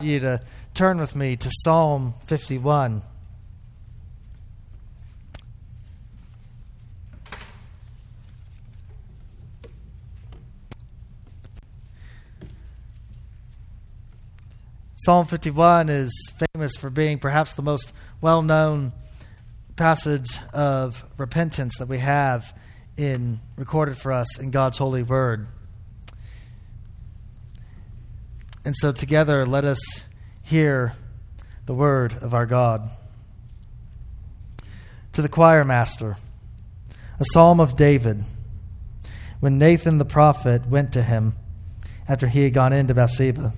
you to turn with me to Psalm 51. Psalm 51 is famous for being perhaps the most well-known passage of repentance that we have recorded for us in God's holy word. And so together, let us hear the word of our God. To the choir master, a psalm of David, when Nathan the prophet went to him after he had gone into Bathsheba.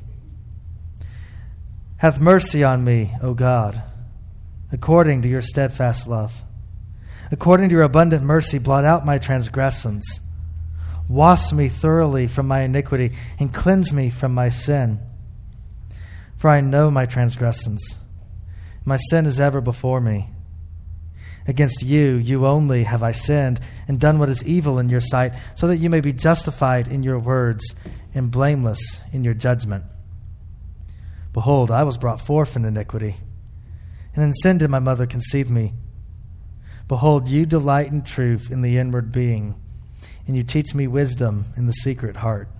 Have mercy on me, O God, according to your steadfast love. According to your abundant mercy, blot out my transgressions. Wash me thoroughly from my iniquity and cleanse me from my sin. For I know my transgressions. My sin is ever before me. Against you, you only have I sinned and done what is evil in your sight, so that you may be justified in your words and blameless in your judgment. Behold, I was brought forth in iniquity, and in sin did my mother conceive me. Behold, you delight in truth in the inward being, and you teach me wisdom in the secret heart.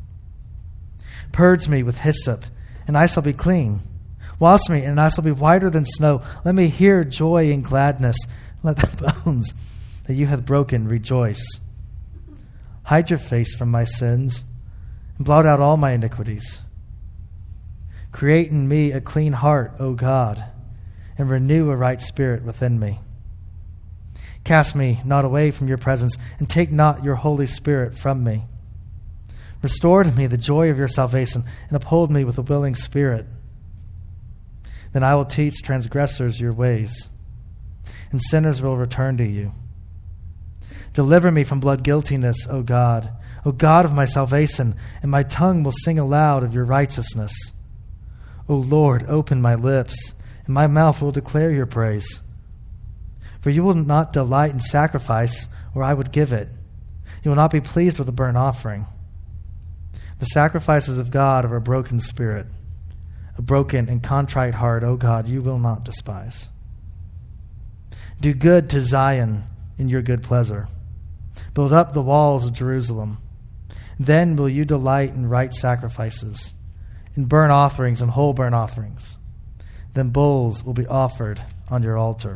Purge me with hyssop, and I shall be clean. Wash me, and I shall be whiter than snow. Let me hear joy and gladness. Let the bones that you have broken rejoice. Hide your face from my sins, and blot out all my iniquities. Create in me a clean heart, O God, and renew a right spirit within me. Cast me not away from your presence, and take not your Holy Spirit from me. Restore to me the joy of your salvation, and uphold me with a willing spirit. Then I will teach transgressors your ways, and sinners will return to you. Deliver me from blood guiltiness, O God of my salvation, and my tongue will sing aloud of your righteousness. O Lord, open my lips, and my mouth will declare your praise. For you will not delight in sacrifice, or I would give it. You will not be pleased with a burnt offering. The sacrifices of God are a broken spirit, a broken and contrite heart, O God, you will not despise. Do good to Zion in your good pleasure. Build up the walls of Jerusalem. Then will you delight in right sacrifices, in burnt offerings and whole burnt offerings. Then bulls will be offered on your altar.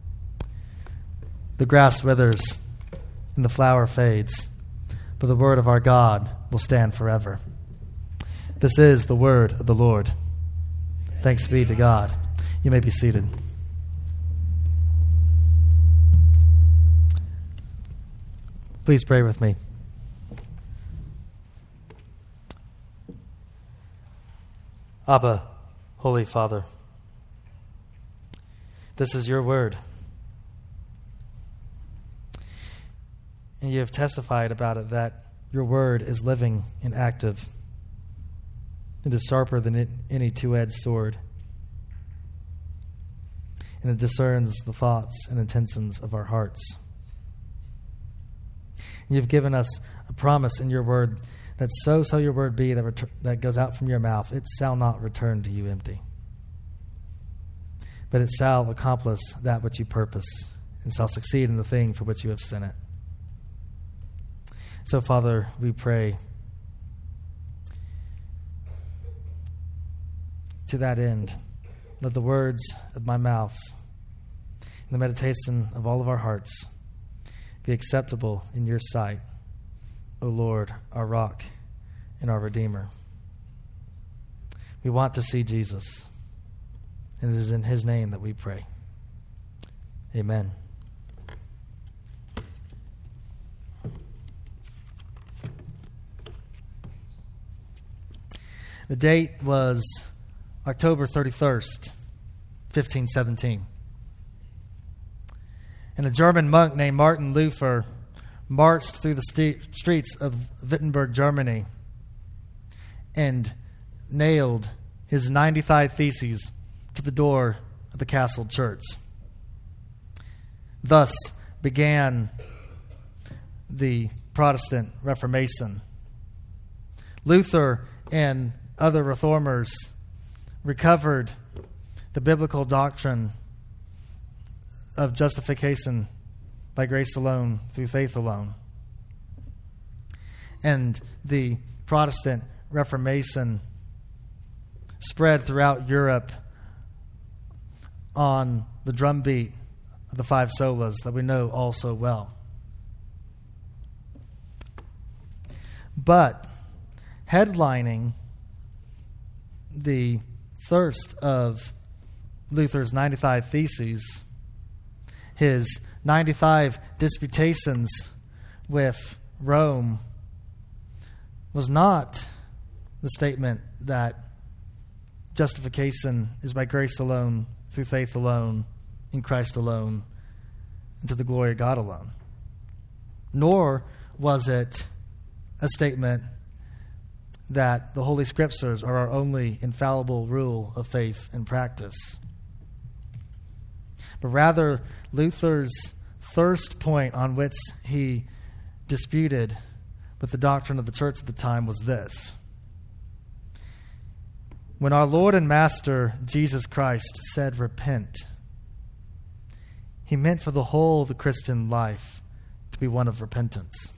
The grass withers and the flower fades, but the word of our God will stand forever. This is the word of the Lord. Thanks be to God. You may be seated. Please pray with me. Abba, Holy Father, this is your word. And you have testified about it that your word is living and active. It is sharper than any two-edged sword. And it discerns the thoughts and intentions of our hearts. And you've given us a promise in your word that so shall your word be that goes out from your mouth. It shall not return to you empty, but it shall accomplish that which you purpose and shall succeed in the thing for which you have sent it. So, Father, we pray to that end, let the words of my mouth and the meditation of all of our hearts be acceptable in your sight, O Lord, our rock and our Redeemer. We want to see Jesus, and it is in his name that we pray. Amen. The date was October 31st, 1517. And a German monk named Martin Luther marched through the streets of Wittenberg, Germany, and nailed his 95 Theses to the door of the castle church. Thus began the Protestant Reformation. Luther and other reformers recovered the biblical doctrine of justification by grace alone, through faith alone. And the Protestant Reformation spread throughout Europe on the drumbeat of the five solas that we know all so well. But headlining the thirst of Luther's 95 Theses, his 95 disputations with Rome, was not the statement that justification is by grace alone, through faith alone, in Christ alone, and to the glory of God alone. Nor was it a statement that the Holy Scriptures are our only infallible rule of faith and practice. But rather, Luther's thirst point on which he disputed with the doctrine of the church at the time was this: when our Lord and Master Jesus Christ said repent, he meant for the whole of the Christian life to be one of repentance.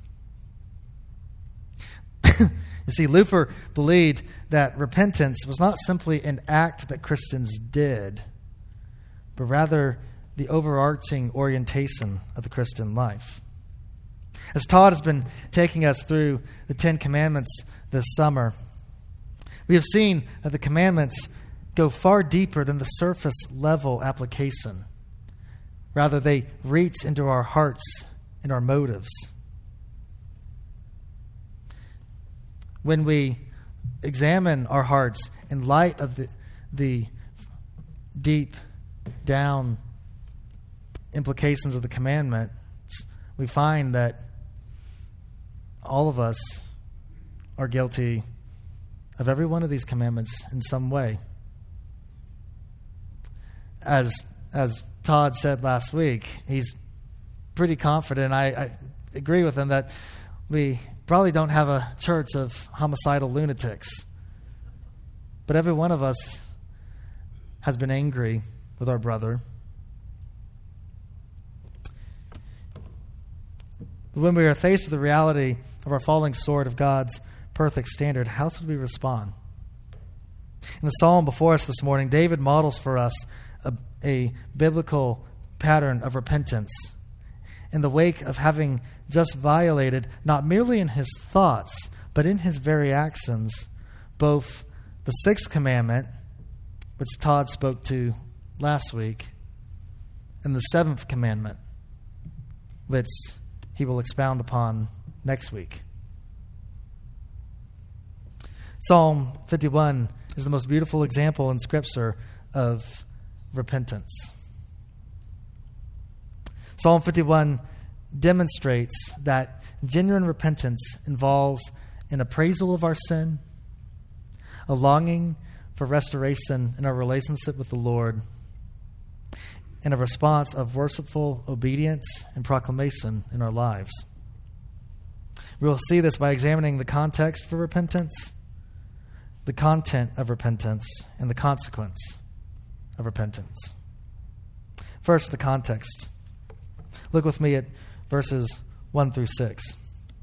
You see, Luther believed that repentance was not simply an act that Christians did, but rather the overarching orientation of the Christian life. As Todd has been taking us through the Ten Commandments this summer, we have seen that the commandments go far deeper than the surface level application. Rather, they reach into our hearts and our motives. When we examine our hearts in light of the deep down implications of the commandments, we find that all of us are guilty of every one of these commandments in some way. As Todd said last week, he's pretty confident, I agree with him, that we probably don't have a church of homicidal lunatics. But every one of us has been angry with our brother. When we are faced with the reality of our falling short of God's perfect standard, how should we respond? In the psalm before us this morning, David models for us a biblical pattern of repentance in the wake of having just violated, not merely in his thoughts, but in his very actions, both the sixth commandment, which Todd spoke to last week, and the seventh commandment, which he will expound upon next week. Psalm 51 is the most beautiful example in Scripture of repentance. Psalm 51 demonstrates that genuine repentance involves an appraisal of our sin, a longing for restoration in our relationship with the Lord, and a response of worshipful obedience and proclamation in our lives. We will see this by examining the context for repentance, the content of repentance, and the consequence of repentance. First, the context. Look with me at verses 1 through 6.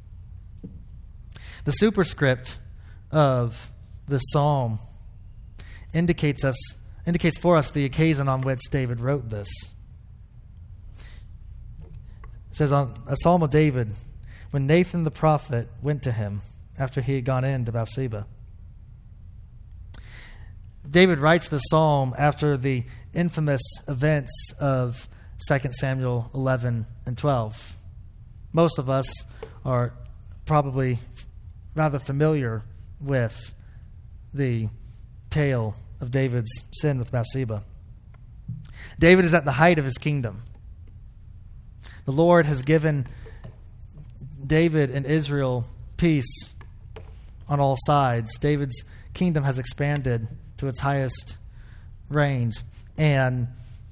The superscript of this psalm indicates for us the occasion on which David wrote this. It says, on a psalm of David, when Nathan the prophet went to him after he had gone in to Bathsheba. David writes this psalm after the infamous events of 2 Samuel 11 and 12. Most of us are probably rather familiar with the tale of David's sin with Bathsheba. David is at the height of his kingdom. The Lord has given David and Israel peace on all sides. David's kingdom has expanded to its highest range, and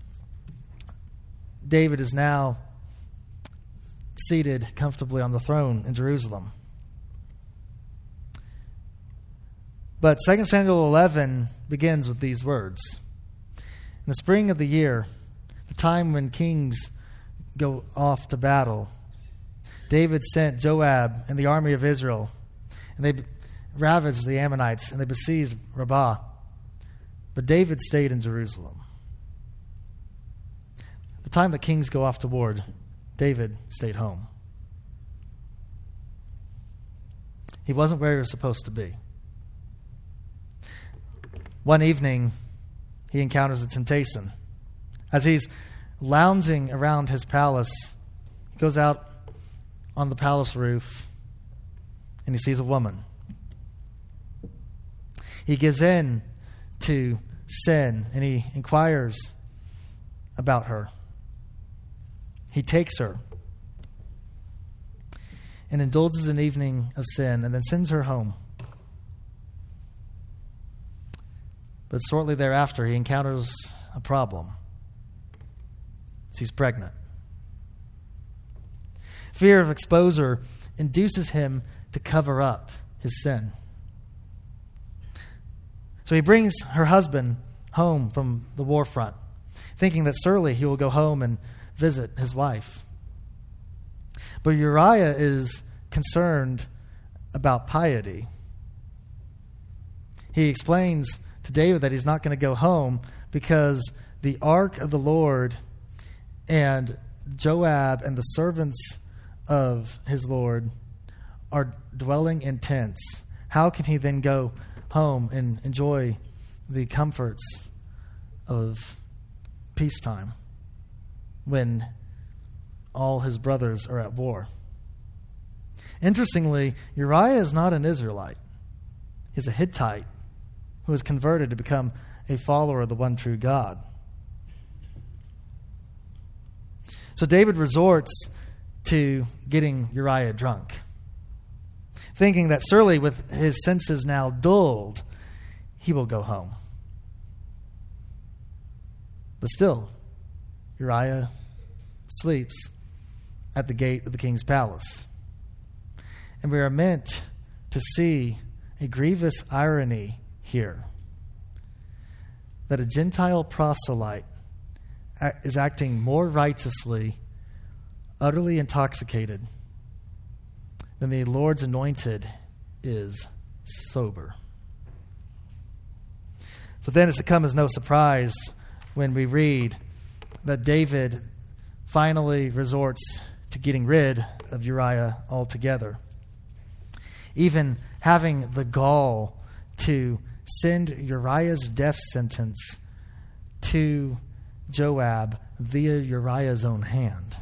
David is now seated comfortably on the throne in Jerusalem. But 2 Samuel 11 begins with these words. In the spring of the year, the time when kings go off to battle, David sent Joab and the army of Israel, and they ravaged the Ammonites, and they besieged Rabbah. But David stayed in Jerusalem. The time the kings go off to war, David stayed home. He wasn't where he was supposed to be. One evening, he encounters a temptation. As he's lounging around his palace, he goes out on the palace roof and he sees a woman. He gives in to sin and he inquires about her. He takes her and indulges an evening of sin and then sends her home. But shortly thereafter, he encounters a problem. She's pregnant. Fear of exposure induces him to cover up his sin. So he brings her husband home from the war front, thinking that surely he will go home and visit his wife. But Uriah is concerned about piety. He explains to David that he's not going to go home because the ark of the Lord and Joab and the servants of his Lord are dwelling in tents. How can he then go home and enjoy the comforts of peacetime when all his brothers are at war? Interestingly, Uriah is not an Israelite. He's a Hittite who was converted to become a follower of the one true God. So David resorts to getting Uriah drunk, thinking that surely with his senses now dulled, he will go home. But still, Uriah sleeps at the gate of the king's palace. And we are meant to see a grievous irony here, that a Gentile proselyte is acting more righteously, utterly intoxicated, than the Lord's anointed is sober. So then it's to come as no surprise when we read that David finally resorts to getting rid of Uriah altogether, even having the gall to send Uriah's death sentence to Joab via Uriah's own hand.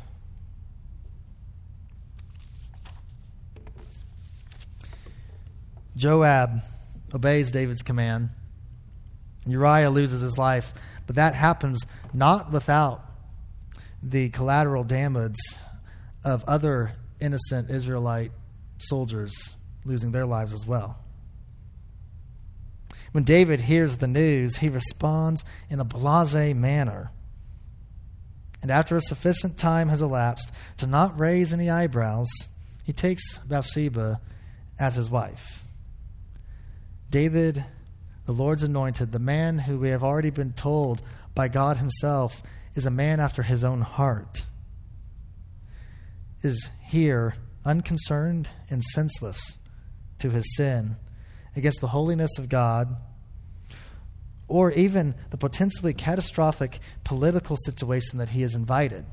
Joab obeys David's command. Uriah loses his life, but that happens not without the collateral damage of other innocent Israelite soldiers losing their lives as well. When David hears the news, he responds in a blasé manner. And after a sufficient time has elapsed to not raise any eyebrows, he takes Bathsheba as his wife. David, the Lord's anointed, the man who we have already been told by God himself is a man after his own heart, is here unconcerned and senseless to his sin against the holiness of God, or even the potentially catastrophic political situation that he has invited.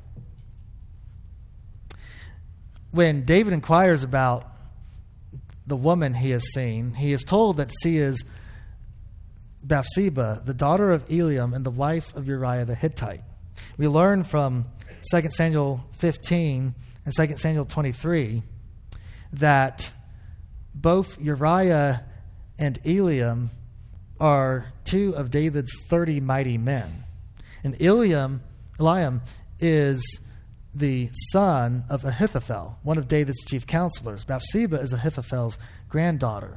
When David inquires about the woman he has seen, he is told that she is Bathsheba, the daughter of Eliam and the wife of Uriah the Hittite. We learn from 2 Samuel 15 and 2 Samuel 23 that both Uriah and Eliam are two of David's 30 mighty men. And Eliam is the son of Ahithophel, one of David's chief counselors. Bathsheba is Ahithophel's granddaughter.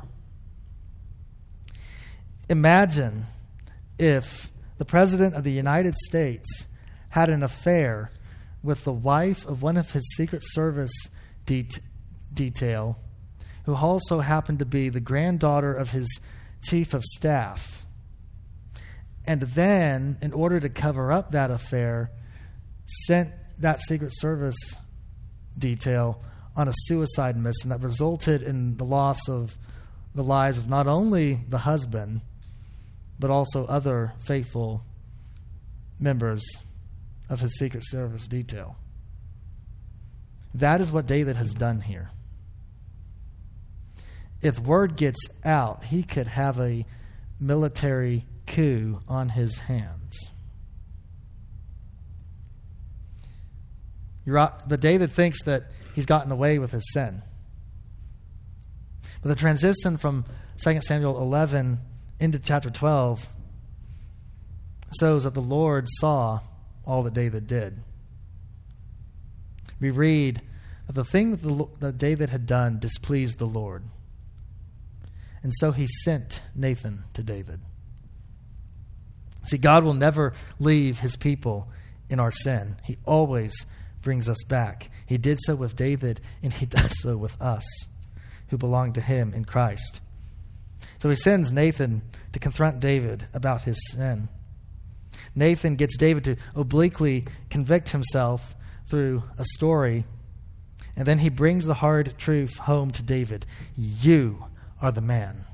Imagine if the President of the United States had an affair with the wife of one of his Secret Service detail, who also happened to be the granddaughter of his chief of staff. and then, in order to cover up that affair, sent that Secret Service detail on a suicide mission that resulted in the loss of the lives of not only the husband, but also other faithful members of his Secret Service detail. That is what David has done here. If word gets out, he could have a military coup on his hands. But David thinks that he's gotten away with his sin. But the transition from 2 Samuel 11 into chapter 12 shows that the Lord saw all that David did. We read that the thing that David had done displeased the Lord. And so he sent Nathan to David. See, God will never leave his people in our sin. He always brings us back. He did so with David, and he does so with us, who belong to him in Christ. So he sends Nathan to confront David about his sin. Nathan gets David to obliquely convict himself through a story, and then he brings the hard truth home to David. You are the man.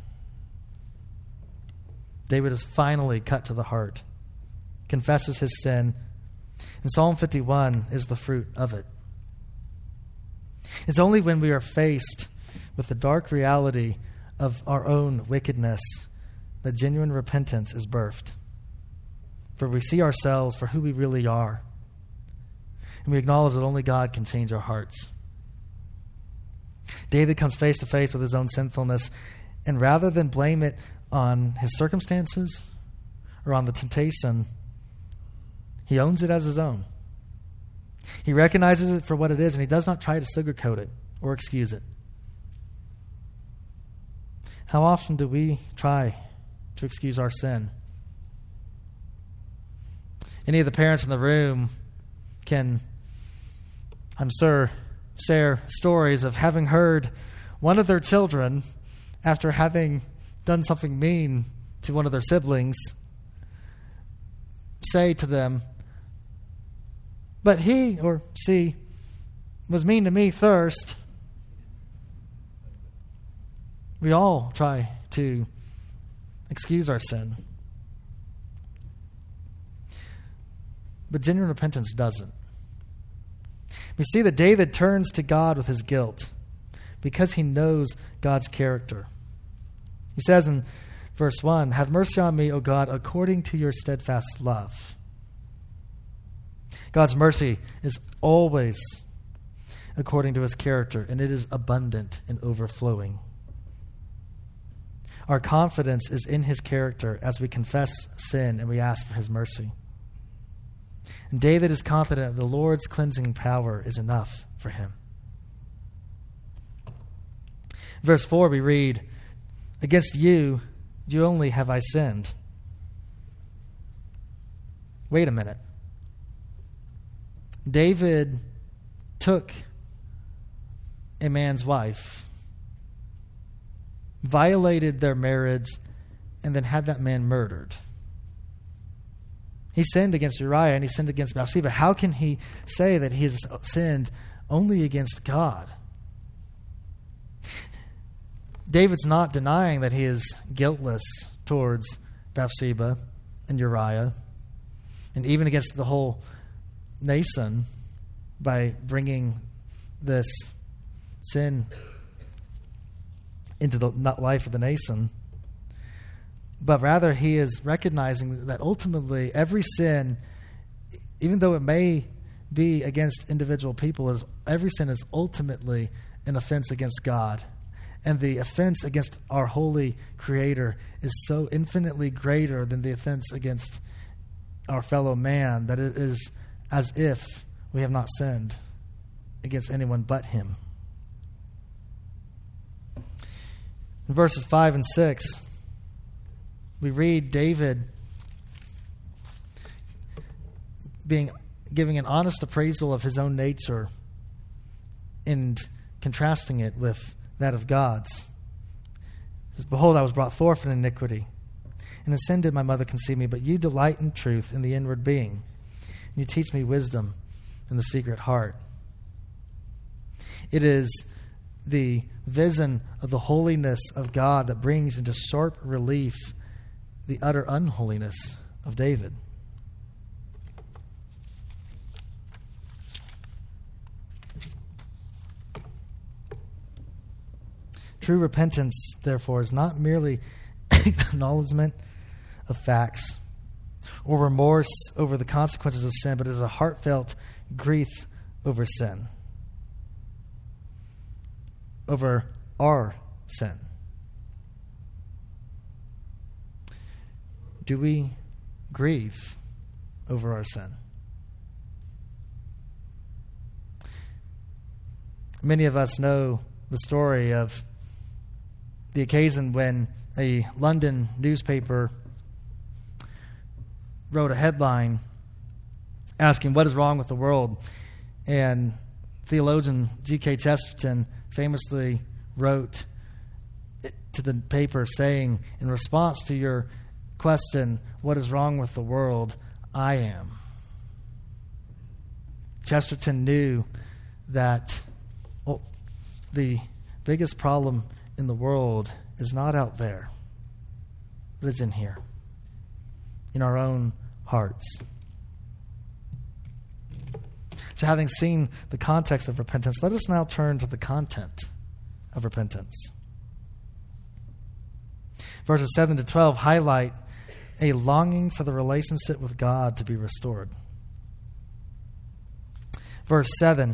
David is finally cut to the heart, confesses his sin, and Psalm 51 is the fruit of it. It's only when we are faced with the dark reality of our own wickedness that genuine repentance is birthed. For we see ourselves for who we really are, and we acknowledge that only God can change our hearts. David comes face to face with his own sinfulness, and rather than blame it on his circumstances or on the temptation, he owns it as his own. He recognizes it for what it is, and he does not try to sugarcoat it or excuse it. How often do we try to excuse our sin? Any of the parents in the room can, I'm sure, share stories of having heard one of their children, after having done something mean to one of their siblings, say to them, "But he or she was mean to me first." We all try to excuse our sin. But genuine repentance doesn't. We see that David turns to God with his guilt because he knows God's character. He says in verse 1, "Have mercy on me, O God, according to your steadfast love." God's mercy is always according to his character, and it is abundant and overflowing. Our confidence is in his character as we confess sin and we ask for his mercy. And David is confident the Lord's cleansing power is enough for him. Verse 4 we read, "Against you only have I sinned." Wait a minute. David took a man's wife, violated their marriage, and then had that man murdered. He sinned against Uriah and he sinned against Bathsheba. How can he say that he has sinned only against God? David's not denying that he is guiltless towards Bathsheba and Uriah, and even against the whole nation by bringing this sin into the life of the nation. But rather, he is recognizing that ultimately every sin, even though it may be against individual people, every sin is ultimately an offense against God. And the offense against our holy Creator is so infinitely greater than the offense against our fellow man that it is as if we have not sinned against anyone but him. In verses 5 and 6, we read David giving an honest appraisal of his own nature and contrasting it with that of God's. He says, "Behold, I was brought forth in iniquity, and in sin did my mother conceive me. But you delight in truth in the inward being. And you teach me wisdom in the secret heart. It is the vision of the holiness of God that brings into sharp relief the utter unholiness of David. True repentance, therefore, is not merely acknowledgement of facts or remorse over the consequences of sin, but is a heartfelt grief over sin, over our sin. Do we grieve over our sin? Many of us know the story of the occasion when a London newspaper wrote a headline asking what is wrong with the world, and theologian G.K. Chesterton famously wrote to the paper saying, in response to your question, what is wrong with the world, I am. Chesterton knew that the biggest problem in the world is not out there, but it's in here, in our own hearts. So having seen the context of repentance, let us now turn to the content of repentance. Verses 7 to 12 highlight a longing for the relationship with God to be restored. Verse 7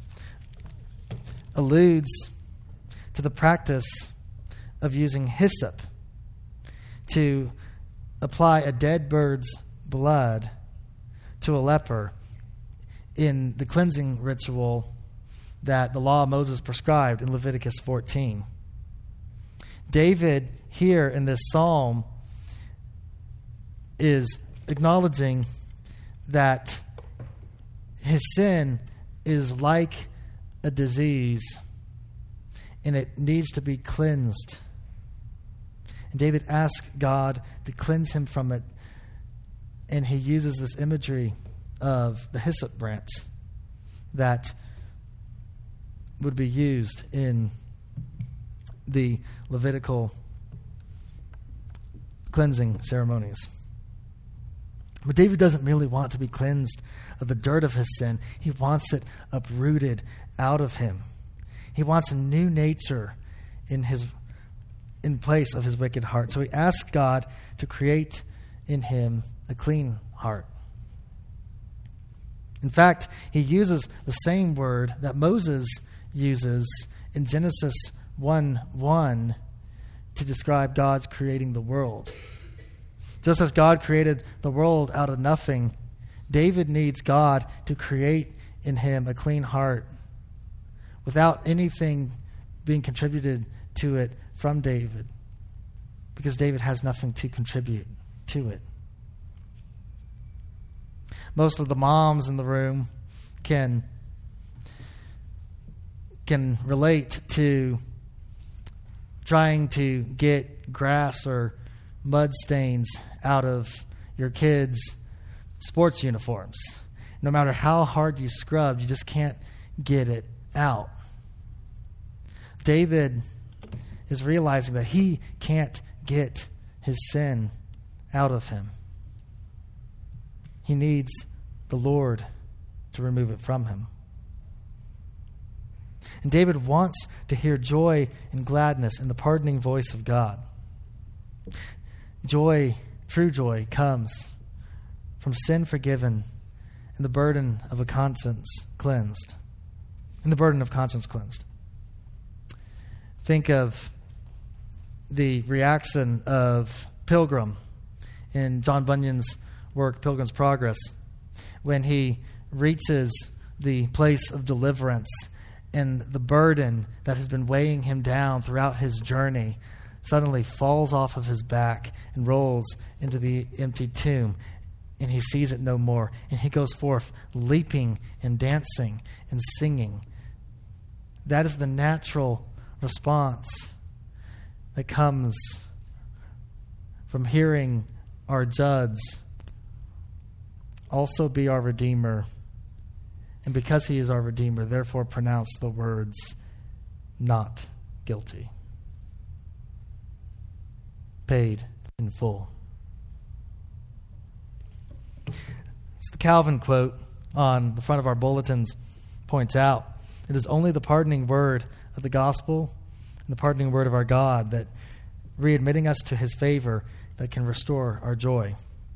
alludes to the practice of using hyssop to apply a dead bird's blood to a leper in the cleansing ritual that the law of Moses prescribed in Leviticus 14. David here in this psalm is acknowledging that his sin is like a disease and it needs to be cleansed. And David asks God to cleanse him from it, and he uses this imagery of the hyssop branch that would be used in the Levitical cleansing ceremonies. But David doesn't merely want to be cleansed of the dirt of his sin. He wants it uprooted out of him. He wants a new nature in place of his wicked heart. So he asks God to create in him a clean heart. In fact, he uses the same word that Moses uses in Genesis 1:1 to describe God's creating the world. Just as God created the world out of nothing, David needs God to create in him a clean heart without anything being contributed to it from David, because David has nothing to contribute to it. Most of the moms in the room can relate to trying to get grass or mud stains out of your kids' sports uniforms. No matter how hard you scrub, you just can't get it out. David is realizing that he can't get his sin out of him. He needs the Lord to remove it from him. And David wants to hear joy and gladness in the pardoning voice of God. Joy, true joy, comes from sin forgiven and the burden of a conscience cleansed. And the burden of conscience cleansed. Think of the reaction of Pilgrim in John Bunyan's work, Pilgrim's Progress, when he reaches the place of deliverance and the burden that has been weighing him down throughout his journey suddenly falls off of his back and rolls into the empty tomb, and he sees it no more. And he goes forth leaping and dancing and singing. That is the natural response that comes from hearing our judge also be our Redeemer. And because he is our Redeemer, therefore pronounce the words, not guilty. Paid in full. It's the Calvin quote on the front of our bulletins points out. It is only the pardoning word of the gospel and the pardoning word of our God that readmitting us to his favor that can restore our joy.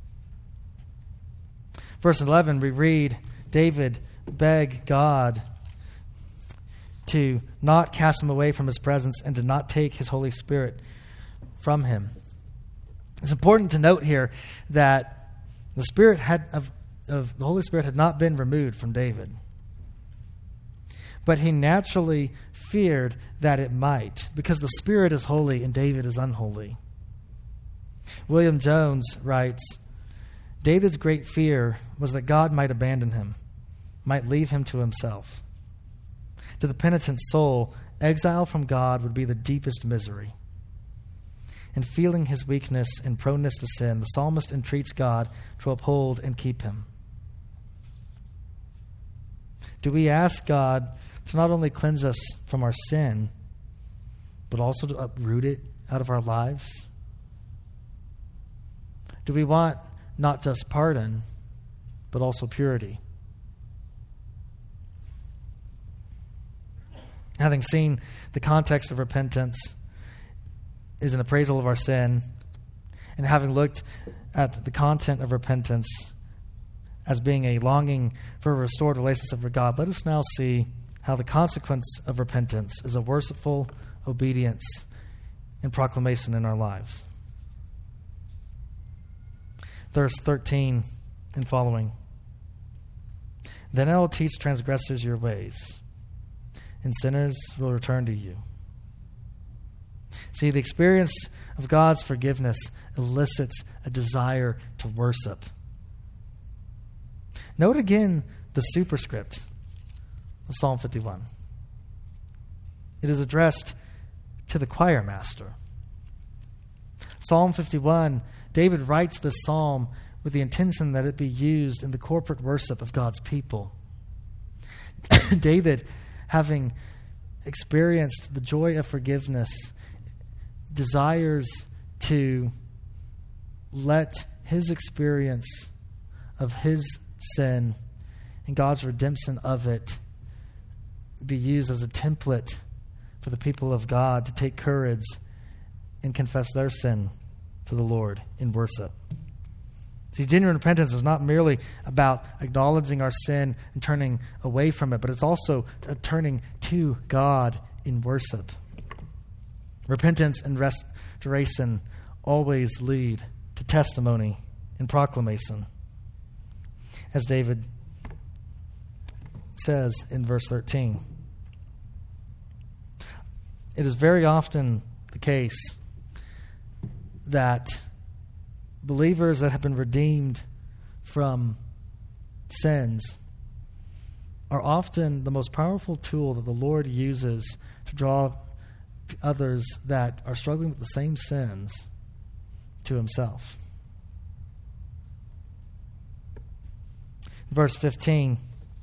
Verse 11, we read David beg God to not cast him away from his presence and to not take his Holy Spirit from him. It's important to note here that the Spirit of the Holy Spirit had not been removed from David. But he naturally feared that it might, because the Spirit is holy and David is unholy. William Jones writes, David's great fear was that God might abandon him, might leave him to himself. To the penitent soul, exile from God would be the deepest misery. And feeling his weakness and proneness to sin, the psalmist entreats God to uphold and keep him. Do we ask God to not only cleanse us from our sin, but also to uproot it out of our lives? Do we want not just pardon, but also purity? Having seen the context of repentance is an appraisal of our sin, and having looked at the content of repentance as being a longing for a restored relationship with God, let us now see how the consequence of repentance is a worshipful obedience and proclamation in our lives. Verse 13 and following. Then I will teach transgressors your ways, and sinners will return to you. See, the experience of God's forgiveness elicits a desire to worship. Note again the superscript of Psalm 51. It is addressed to the choir master. Psalm 51, David writes this psalm with the intention that it be used in the corporate worship of God's people. David, having experienced the joy of forgiveness, desires to let his experience of his sin and God's redemption of it be used as a template for the people of God to take courage and confess their sin to the Lord in worship. See, genuine repentance is not merely about acknowledging our sin and turning away from it, but it's also a turning to God in worship. Repentance and restoration always lead to testimony and proclamation. As David says in verse 13, it is very often the case that believers that have been redeemed from sins are often the most powerful tool that the Lord uses to draw others that are struggling with the same sins to himself. Verse 15,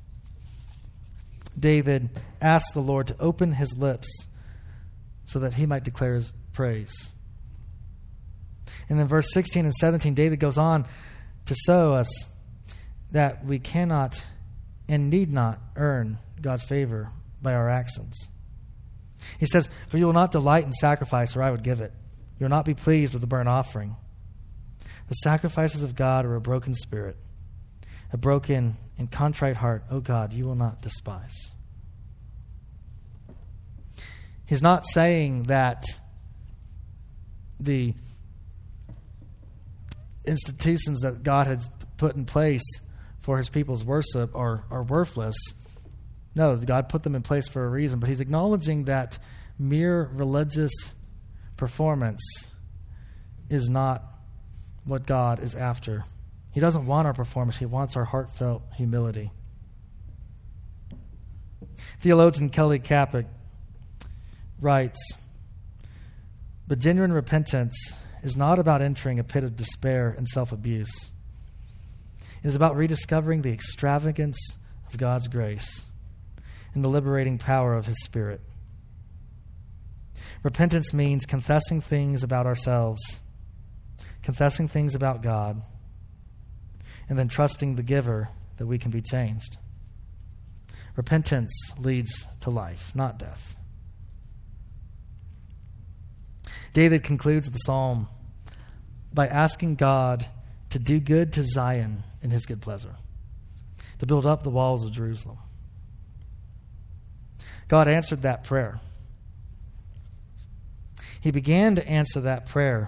David asked the Lord to open his lips so that he might declare his praise. And then verse 16 and 17, David goes on to show us that we cannot and need not earn God's favor by our actions. He says, for you will not delight in sacrifice, or I would give it. You will not be pleased with the burnt offering. The sacrifices of God are a broken spirit, a broken and contrite heart, O God, you will not despise. He's not saying that the institutions that God has put in place for his people's worship are worthless. No, God put them in place for a reason, but he's acknowledging that mere religious performance is not what God is after. He doesn't want our performance. He wants our heartfelt humility. Theologian Kelly Kapic writes, but genuine repentance is not about entering a pit of despair and self-abuse. It is about rediscovering the extravagance of God's grace and the liberating power of His Spirit. Repentance means confessing things about ourselves, confessing things about God, and then trusting the giver that we can be changed. Repentance leads to life, not death. David concludes the psalm by asking God to do good to Zion in His good pleasure, to build up the walls of Jerusalem. God answered that prayer. He began to answer that prayer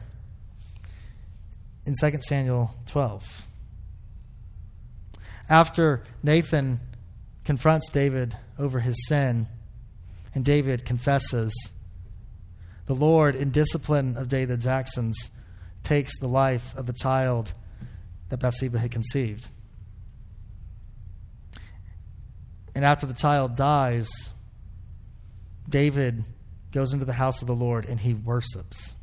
in 2 Samuel 12. After Nathan confronts David over his sin, and David confesses, the Lord, in discipline of David's actions, takes the life of the child that Bathsheba had conceived. And after the child dies, David goes into the house of the Lord and he worships.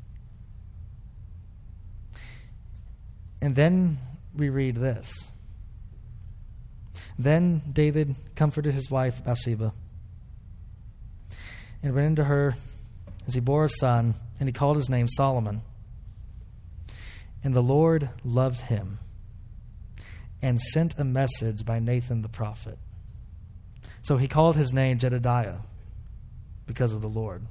And then we read this. Then David comforted his wife Bathsheba and went into her as he bore a son, and he called his name Solomon. And the Lord loved him and sent a message by Nathan the prophet. So he called his name Jedediah because of the Lord.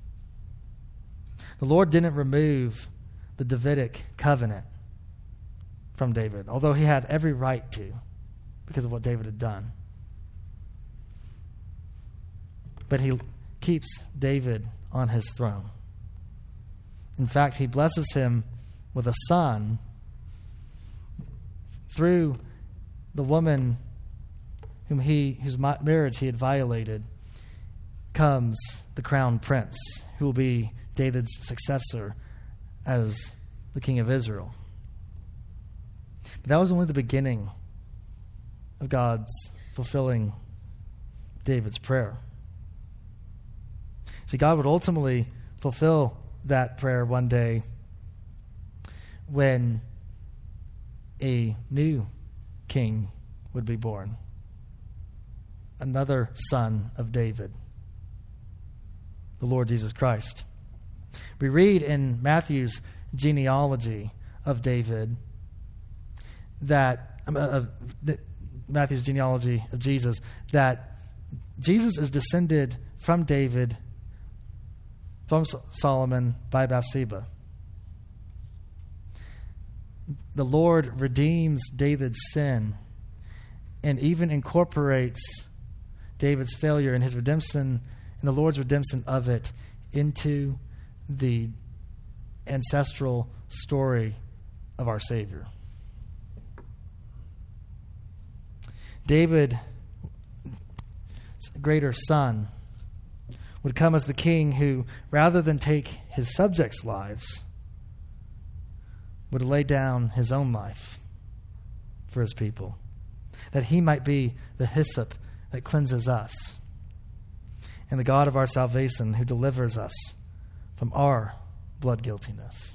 The Lord didn't remove the Davidic covenant from David, although he had every right to because of what David had done. But he keeps David on his throne. In fact, he blesses him with a son through the woman whose marriage he had violated. Comes the crown prince, who will be David's successor as the king of Israel. But that was only the beginning of God's fulfilling David's prayer. See, God would ultimately fulfill that prayer one day when a new king would be born, another son of David, the Lord Jesus Christ. We read in Matthew's genealogy of David Matthew's genealogy of Jesus, that Jesus is descended from David, from Solomon, by Bathsheba. The Lord redeems David's sin and even incorporates David's failure and his redemption and the Lord's redemption of it into the ancestral story of our Savior. David's greater son would come as the king who, rather than take his subjects' lives, would lay down his own life for his people, that he might be the hyssop that cleanses us, and the God of our salvation who delivers us from our blood guiltiness.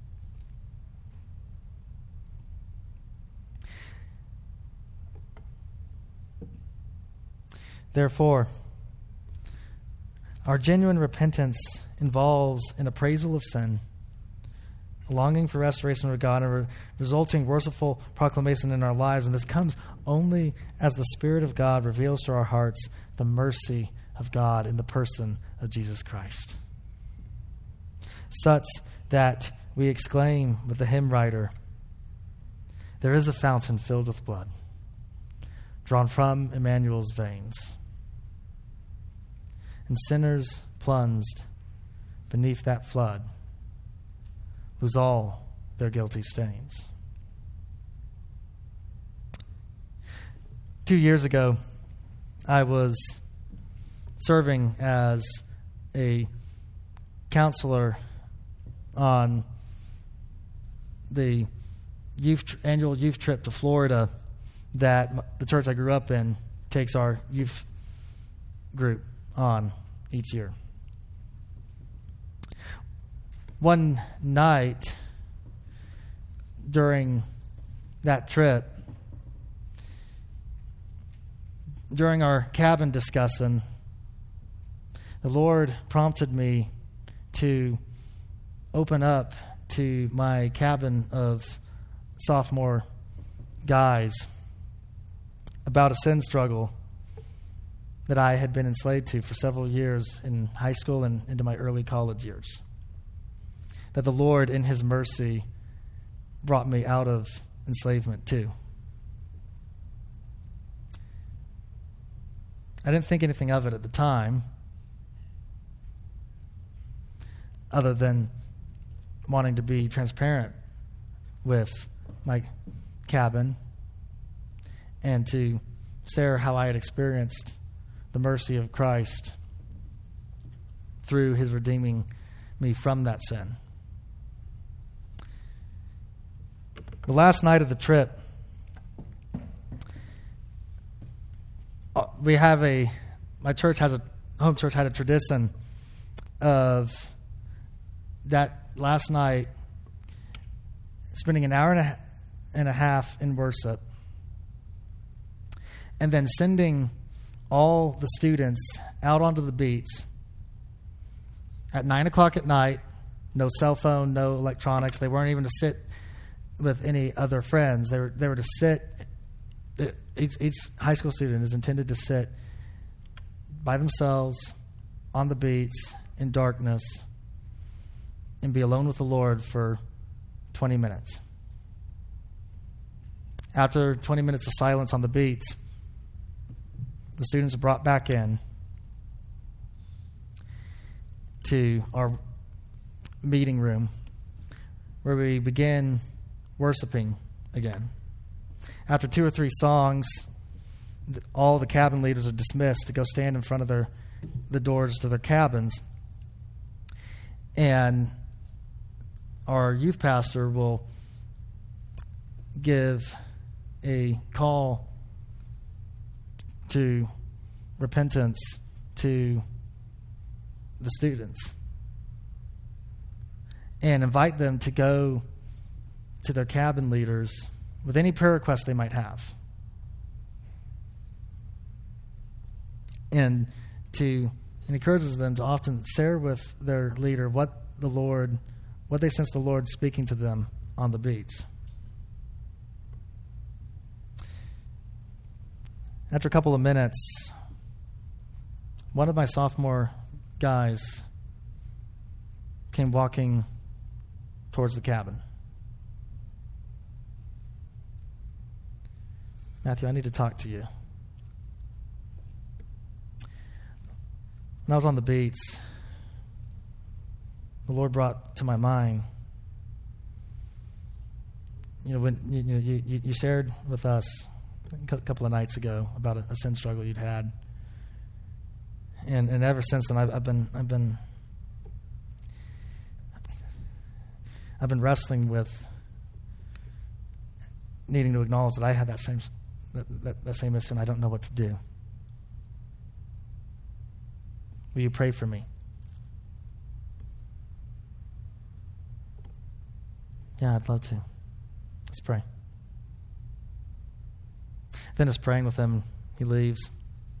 Therefore, our genuine repentance involves an appraisal of sin, a longing for restoration with God, and a resulting worshipful proclamation in our lives. And this comes only as the Spirit of God reveals to our hearts the mercy of God in the person of Jesus Christ, such that we exclaim with the hymn writer, "There is a fountain filled with blood, drawn from Emmanuel's veins, and sinners plunged beneath that flood lose all their guilty stains." 2 years ago, I was serving as a counselor on the annual youth trip to Florida that the church I grew up in takes our youth group on each year. One night, during that trip, during our cabin discussion, the Lord prompted me to open up to my cabin of sophomore guys about a sin struggle that I had been enslaved to for several years in high school and into my early college years. That the Lord, in His mercy, brought me out of enslavement too. I didn't think anything of it at the time, other than wanting to be transparent with my cabin and to share how I had experienced the mercy of Christ through His redeeming me from that sin. The last night of the trip, my church has home church had a tradition of that last night spending an hour and a half in worship and then sending all the students out onto the beach at 9 o'clock at night. No cell phone, no electronics. They weren't even to sit with any other friends. They were to sit. Each high school student is intended to sit by themselves on the beach in darkness and be alone with the Lord for 20 minutes. After 20 minutes of silence on the beach, the students are brought back in to our meeting room where we begin worshiping again. After 2 or 3 songs, all the cabin leaders are dismissed to go stand in front of the doors to their cabins. And our youth pastor will give a call to repentance to the students and invite them to go to their cabin leaders with any prayer requests they might have, and encourages them to often share with their leader what they sense the Lord speaking to them on the beach. After a couple of minutes, one of my sophomore guys came walking towards the cabin. Matthew, I need to talk to you. When I was on the beach, the Lord brought to my mind, when you shared with us a couple of nights ago about a sin struggle you'd had, and ever since then I've been wrestling with needing to acknowledge that I had that same issue, and I don't know what to do. Will you pray for me? Yeah, I'd love to. Let's pray. Then as praying with him, he leaves.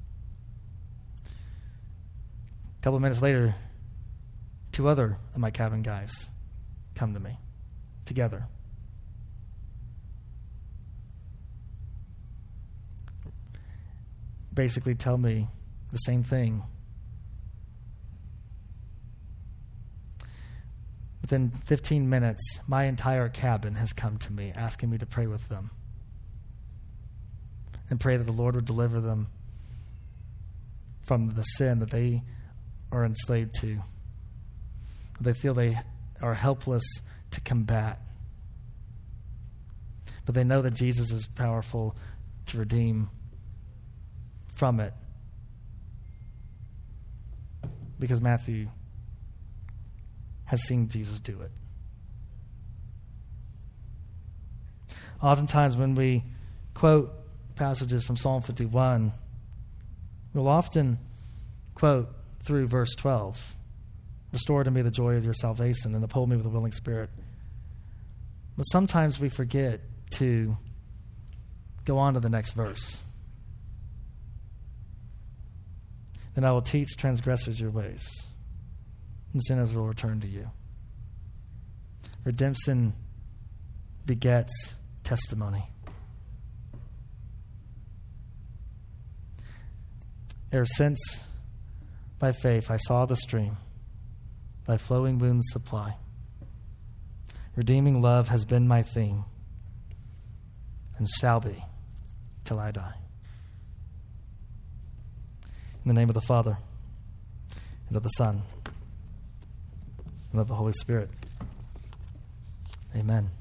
A couple of minutes later, 2 other of my cabin guys come to me together. Basically tell me the same thing. Within 15 minutes, my entire cabin has come to me asking me to pray with them and pray that the Lord would deliver them from the sin that they are enslaved to. They feel they are helpless to combat. But they know that Jesus is powerful to redeem from it. Because Matthew has seen Jesus do it. Oftentimes when we quote passages from Psalm 51, we'll often quote through verse 12. Restore to me the joy of your salvation and uphold me with a willing spirit. But sometimes we forget to go on to the next verse. Then I will teach transgressors your ways, and sinners will return to you. Redemption begets testimony. Ere since, by faith, I saw the stream, thy flowing wounds supply. Redeeming love has been my theme, and shall be till I die. In the name of the Father, and of the Son, and of the Holy Spirit. Amen.